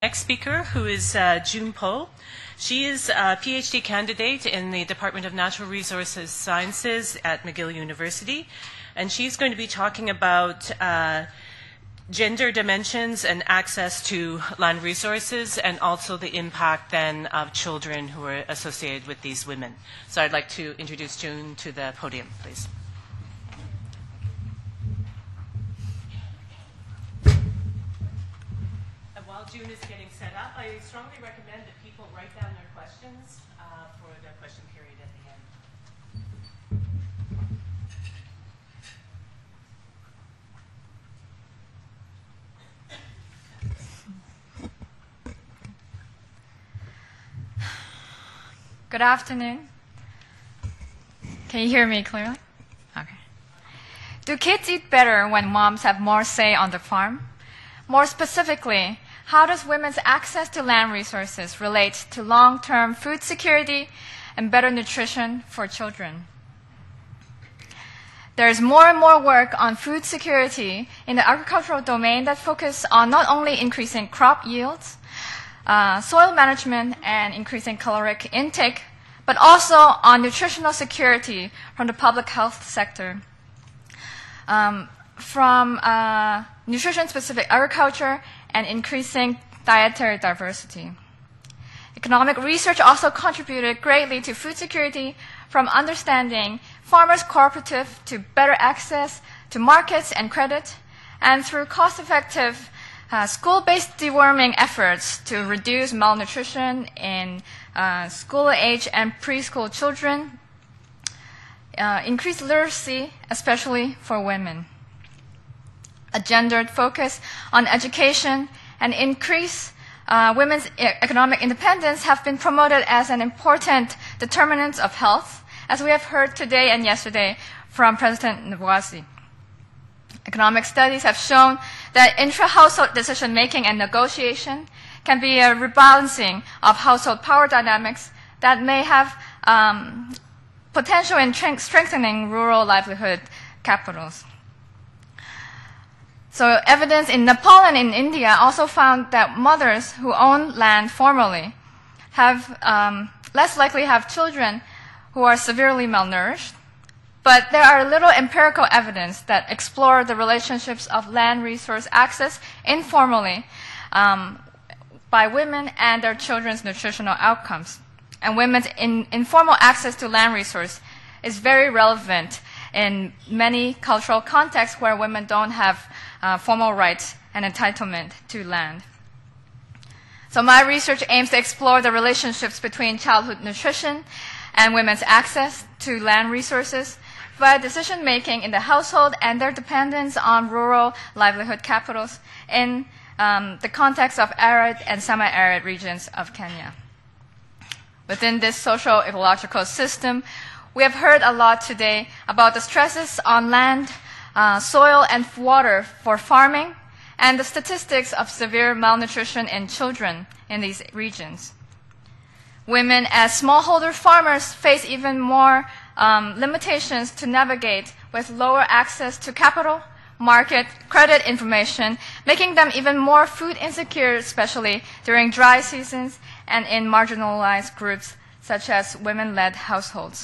Next speaker, who is June Po. She is a PhD candidate in the Department of Natural Resources Sciences at McGill University, and she's going to be talking about gender dimensions and access to land resources, and also the impact then of children who are associated with these women. So I'd like to introduce June to the podium, please. While June is getting set up, I strongly recommend that people write down their questions for the question period at the end. Good afternoon. Can you hear me clearly? Okay. Do kids eat better when moms have more say on the farm? More specifically, how does women's access to land resources relate to long-term food security and better nutrition for children? There is more and more work on food security in the agricultural domain that focus on not only increasing crop yields, soil management, and increasing caloric intake, but also on nutritional security from the public health sector. From nutrition-specific agriculture and increasing dietary diversity. Economic research also contributed greatly to food security, from understanding farmers' cooperative to better access to markets and credit, and through cost-effective school-based deworming efforts to reduce malnutrition in school-age and preschool children, increase literacy, especially for women. A gendered focus on education and increase women's economic independence have been promoted as an important determinant of health, as we have heard today and yesterday from President Nwasi. Economic studies have shown that intra-household decision-making and negotiation can be a rebalancing of household power dynamics that may have potential in strengthening rural livelihood capitals. So evidence in Nepal and in India also found that mothers who own land formally have less likely have children who are severely malnourished. But there are little empirical evidence that explore the relationships of land resource access informally by women and their children's nutritional outcomes. And women's informal access to land resource is very relevant in many cultural contexts where women don't have formal rights and entitlement to land. So my research aims to explore the relationships between childhood nutrition and women's access to land resources via decision-making in the household and their dependence on rural livelihood capitals in the context of arid and semi-arid regions of Kenya. Within this social ecological system, we have heard a lot today about the stresses on land, soil, and water for farming, and the statistics of severe malnutrition in children in these regions. Women as smallholder farmers face even more limitations to navigate with lower access to capital, market, credit information, making them even more food insecure, especially during dry seasons and in marginalized groups such as women-led households.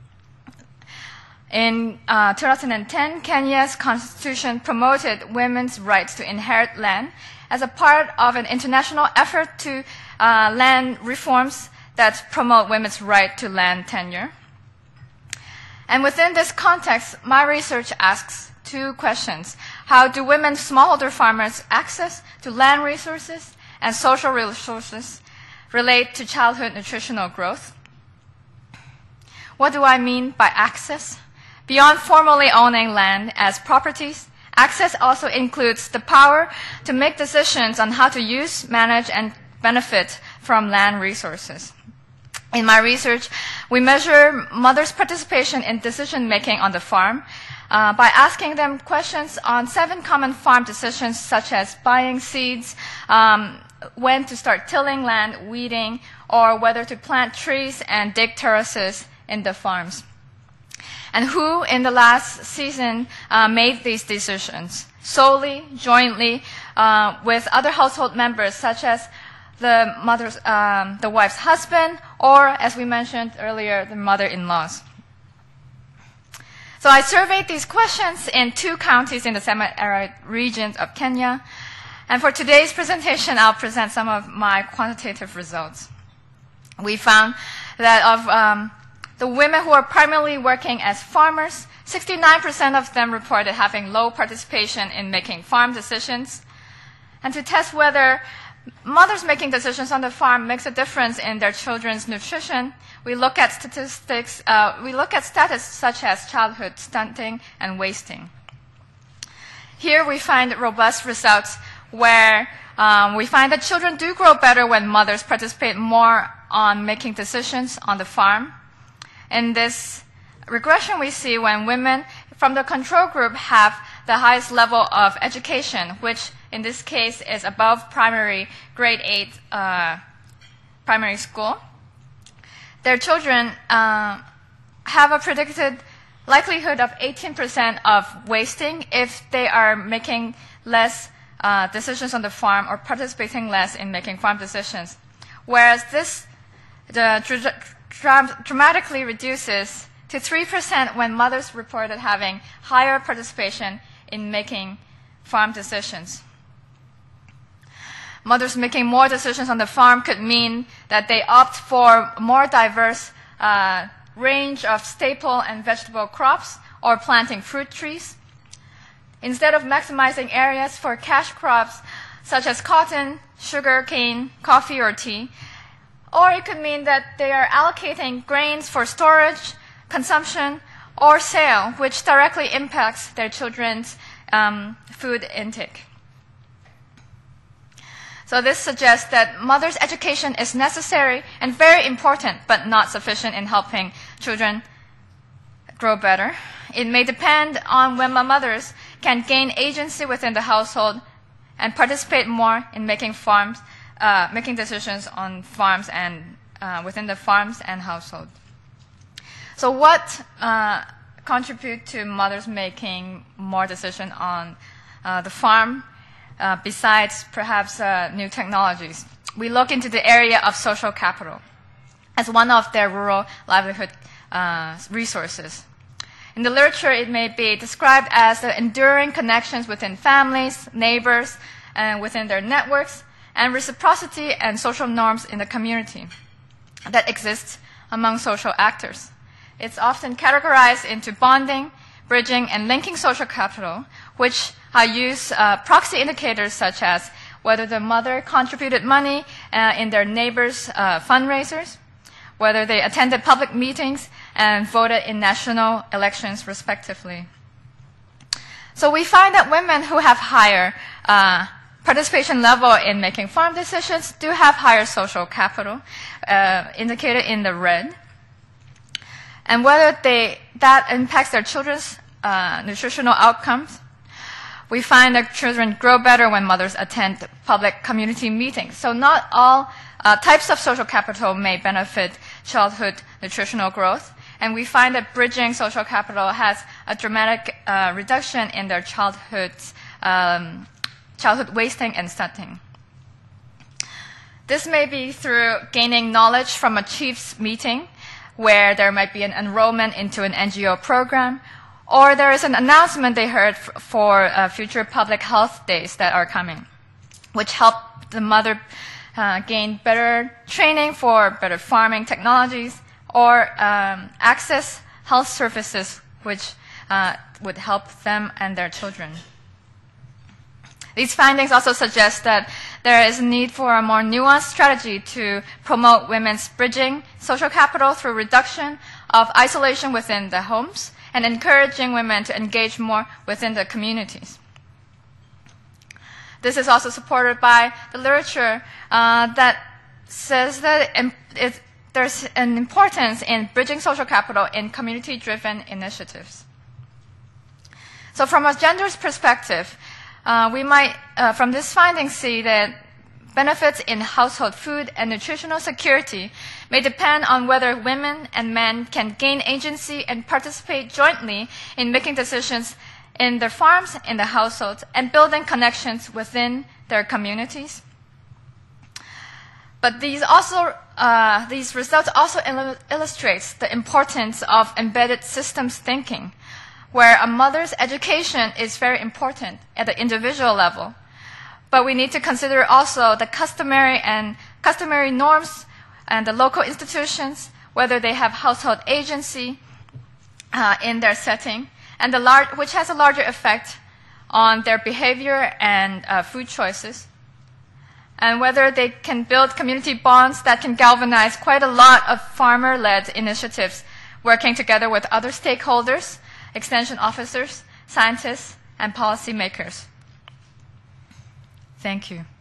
In 2010, Kenya's constitution promoted women's rights to inherit land as a part of an international effort to land reforms that promote women's right to land tenure. And within this context, my research asks two questions. How do women smallholder farmers' access to land resources and social resources relate to childhood nutritional growth? What do I mean by access? Beyond formally owning land as properties, access also includes the power to make decisions on how to use, manage, and benefit from land resources. In my research, we measure mothers' participation in decision-making on the farm by asking them questions on 7 common farm decisions, such as buying seeds, when to start tilling land, weeding, or whether to plant trees and dig terraces in the farms. And who in the last season made these decisions? Solely, jointly, with other household members, such as the wife's husband, or, as we mentioned earlier, the mother-in-laws. So I surveyed these questions in 2 counties in the semi-arid regions of Kenya. And for today's presentation, I'll present some of my quantitative results. We found that of the women who are primarily working as farmers, 69% of them reported having low participation in making farm decisions. And to test whether mothers making decisions on the farm makes a difference in their children's nutrition, we look at statistics. We look at status such as childhood stunting and wasting. Here we find robust results where we find that children do grow better when mothers participate more on making decisions on the farm. In this regression, we see when women from the control group have the highest level of education, which in this case is above primary, grade 8 primary school. Their children have a predicted likelihood of 18% of wasting if they are making less decisions on the farm or participating less in making farm decisions. Whereas this dramatically reduces to 3% when mothers reported having higher participation in making farm decisions. Mothers making more decisions on the farm could mean that they opt for more diverse range of staple and vegetable crops or planting fruit trees. Instead of maximizing areas for cash crops such as cotton, sugar cane, coffee, or tea, or it could mean that they are allocating grains for storage, consumption, or sale, which directly impacts their children's food intake. So this suggests that mother's education is necessary and very important, but not sufficient in helping children grow better. It may depend on when mothers can gain agency within the household and participate more in making decisions on farms and within the farms and household. So what contribute to mothers making more decisions on the farm besides perhaps new technologies? We look into the area of social capital as one of their rural livelihood resources. In the literature, it may be described as the enduring connections within families, neighbors, and within their networks, and reciprocity and social norms in the community that exists among social actors. It's often categorized into bonding, bridging, and linking social capital, which use proxy indicators such as whether the mother contributed money in their neighbors' fundraisers, whether they attended public meetings and voted in national elections, respectively. So we find that women who have higher participation level in making farm decisions do have higher social capital, indicated in the red. And whether that impacts their children's nutritional outcomes, we find that children grow better when mothers attend public community meetings. So not all types of social capital may benefit childhood nutritional growth. And we find that bridging social capital has a dramatic reduction in their childhood wasting and stunting. This may be through gaining knowledge from a chief's meeting, where there might be an enrollment into an NGO program, or there is an announcement they heard for future public health days that are coming, which help the mother gain better training for better farming technologies, or access health services which would help them and their children. These findings also suggest that there is a need for a more nuanced strategy to promote women's bridging social capital through reduction of isolation within the homes and encouraging women to engage more within the communities. This is also supported by the literature that says that there's an importance in bridging social capital in community-driven initiatives. So from a gender's perspective, we might, from this finding, see that benefits in household food and nutritional security may depend on whether women and men can gain agency and participate jointly in making decisions in their farms, in their households, and building connections within their communities. But these results also illustrates the importance of embedded systems thinking, where a mother's education is very important at the individual level. But we need to consider also the customary norms and the local institutions, whether they have household agency in their setting, and which has a larger effect on their behavior and food choices, and whether they can build community bonds that can galvanize quite a lot of farmer-led initiatives working together with other stakeholders, extension officers, scientists, and policymakers. Thank you.